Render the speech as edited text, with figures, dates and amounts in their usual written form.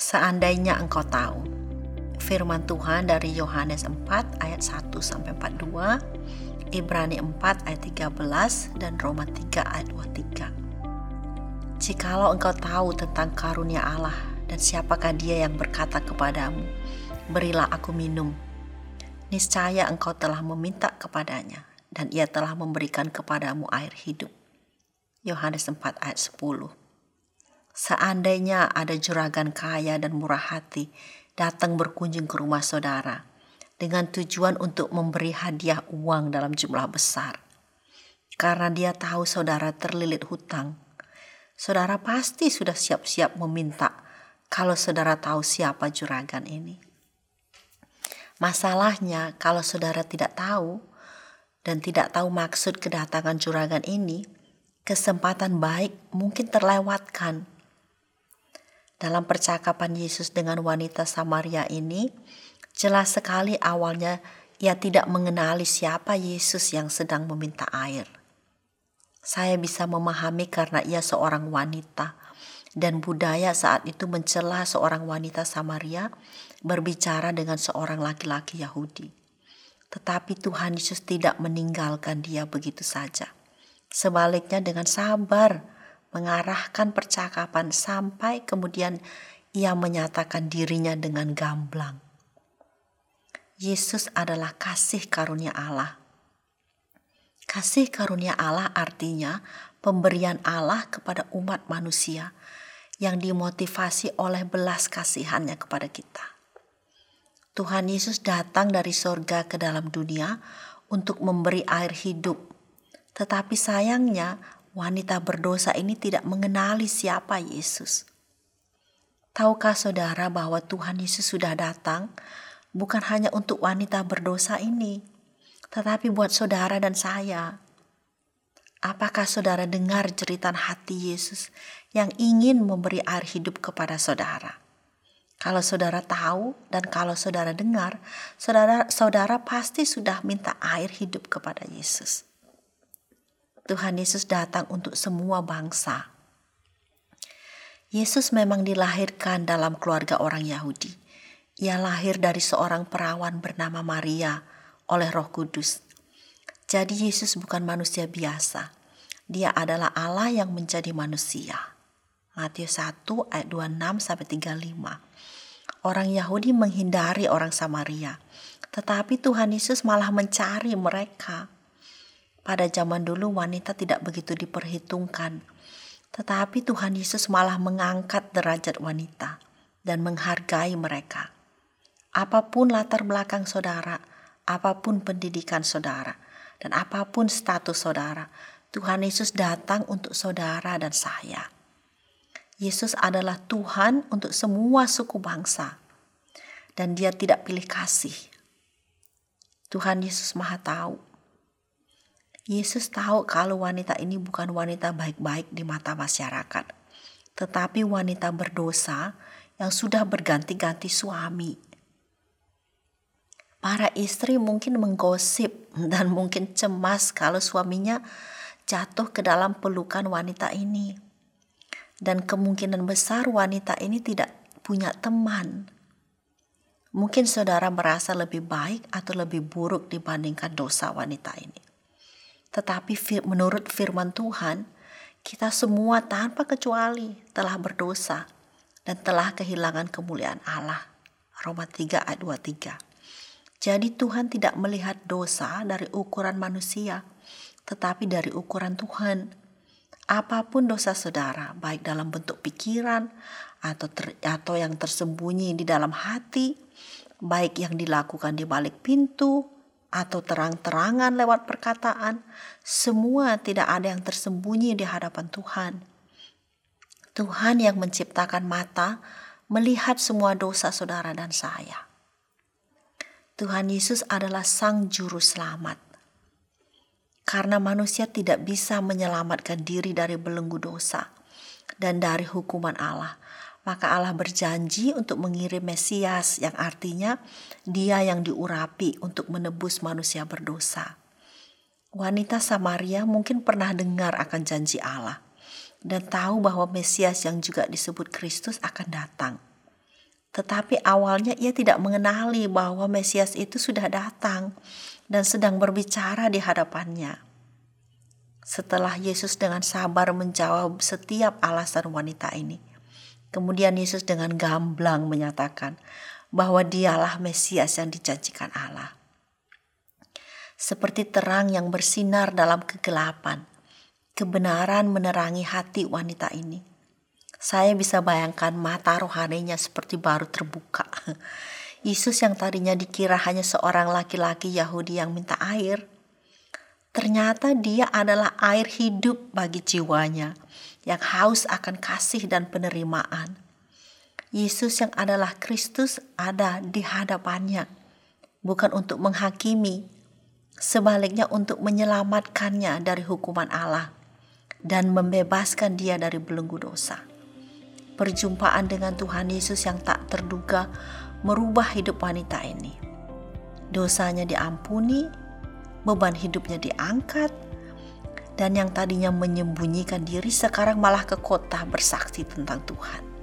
Seandainya engkau tahu. Firman Tuhan dari Yohanes 4 ayat 1-42, Ibrani 4 ayat 13, dan Roma 3 ayat 23. Jikalau engkau tahu tentang karunia Allah dan siapakah dia yang berkata kepadamu, berilah aku minum, niscaya engkau telah meminta kepadanya dan ia telah memberikan kepadamu air hidup. Yohanes 4 ayat 10. Seandainya ada juragan kaya dan murah hati datang berkunjung ke rumah saudara dengan tujuan untuk memberi hadiah uang dalam jumlah besar, karena dia tahu saudara terlilit hutang, saudara pasti sudah siap-siap meminta kalau saudara tahu siapa juragan ini. Masalahnya kalau saudara tidak tahu dan tidak tahu maksud kedatangan juragan ini, kesempatan baik mungkin terlewatkan. Dalam percakapan Yesus dengan wanita Samaria ini, jelas sekali awalnya ia tidak mengenali siapa Yesus yang sedang meminta air. Saya bisa memahami karena ia seorang wanita dan budaya saat itu mencela seorang wanita Samaria berbicara dengan seorang laki-laki Yahudi. Tetapi Tuhan Yesus tidak meninggalkan dia begitu saja. Sebaliknya dengan sabar mengarahkan percakapan sampai kemudian ia menyatakan dirinya dengan gamblang. Yesus adalah kasih karunia Allah. Kasih karunia Allah artinya pemberian Allah kepada umat manusia yang dimotivasi oleh belas kasihannya kepada kita. Tuhan Yesus datang dari sorga ke dalam dunia untuk memberi air hidup. Tetapi sayangnya wanita berdosa ini tidak mengenali siapa Yesus. Tahukah saudara bahwa Tuhan Yesus sudah datang bukan hanya untuk wanita berdosa ini, tetapi buat saudara dan saya. Apakah saudara dengar jeritan hati Yesus yang ingin memberi air hidup kepada saudara? Kalau saudara tahu dan kalau saudara dengar, saudara pasti sudah minta air hidup kepada Yesus. Tuhan Yesus datang untuk semua bangsa. Yesus memang dilahirkan dalam keluarga orang Yahudi. Ia lahir dari seorang perawan bernama Maria oleh Roh Kudus. Jadi Yesus bukan manusia biasa. Dia adalah Allah yang menjadi manusia. Matius 1 ayat 26-35. Orang Yahudi menghindari orang Samaria, tetapi Tuhan Yesus malah mencari mereka. Pada zaman dulu wanita tidak begitu diperhitungkan, tetapi Tuhan Yesus malah mengangkat derajat wanita dan menghargai mereka. Apapun latar belakang saudara, apapun pendidikan saudara, dan apapun status saudara, Tuhan Yesus datang untuk saudara dan saya. Yesus adalah Tuhan untuk semua suku bangsa, dan Dia tidak pilih kasih. Tuhan Yesus Maha Tahu. Yesus tahu kalau wanita ini bukan wanita baik-baik di mata masyarakat, tetapi wanita berdosa yang sudah berganti-ganti suami. Para istri mungkin menggosip dan mungkin cemas kalau suaminya jatuh ke dalam pelukan wanita ini. Dan kemungkinan besar wanita ini tidak punya teman. Mungkin saudara merasa lebih baik atau lebih buruk dibandingkan dosa wanita ini. Tetapi menurut firman Tuhan, kita semua tanpa kecuali telah berdosa dan telah kehilangan kemuliaan Allah. Roma 3 ayat 23. Jadi Tuhan tidak melihat dosa dari ukuran manusia, tetapi dari ukuran Tuhan. Apapun dosa saudara, baik dalam bentuk pikiran atau yang tersembunyi di dalam hati, baik yang dilakukan di balik pintu, atau terang-terangan lewat perkataan, semua tidak ada yang tersembunyi di hadapan Tuhan. Tuhan yang menciptakan mata melihat semua dosa saudara dan saya. Tuhan Yesus adalah Sang Juru Selamat. Karena manusia tidak bisa menyelamatkan diri dari belenggu dosa dan dari hukuman Allah, maka Allah berjanji untuk mengirim Mesias yang artinya Dia yang diurapi untuk menebus manusia berdosa. Wanita Samaria mungkin pernah dengar akan janji Allah dan tahu bahwa Mesias yang juga disebut Kristus akan datang. Tetapi awalnya ia tidak mengenali bahwa Mesias itu sudah datang dan sedang berbicara di hadapannya. Setelah Yesus dengan sabar menjawab setiap alasan wanita ini, kemudian Yesus dengan gamblang menyatakan bahwa dialah Mesias yang dijanjikan Allah. Seperti terang yang bersinar dalam kegelapan, kebenaran menerangi hati wanita ini. Saya bisa bayangkan mata rohaninya seperti baru terbuka. Yesus yang tadinya dikira hanya seorang laki-laki Yahudi yang minta air, ternyata dia adalah air hidup bagi jiwanya yang haus akan kasih dan penerimaan. Yesus yang adalah Kristus ada di hadapannya, bukan untuk menghakimi, sebaliknya untuk menyelamatkannya dari hukuman Allah dan membebaskan dia dari belenggu dosa. Perjumpaan dengan Tuhan Yesus yang tak terduga merubah hidup wanita ini. Dosanya diampuni, beban hidupnya diangkat, dan yang tadinya menyembunyikan diri sekarang malah ke kota bersaksi tentang Tuhan.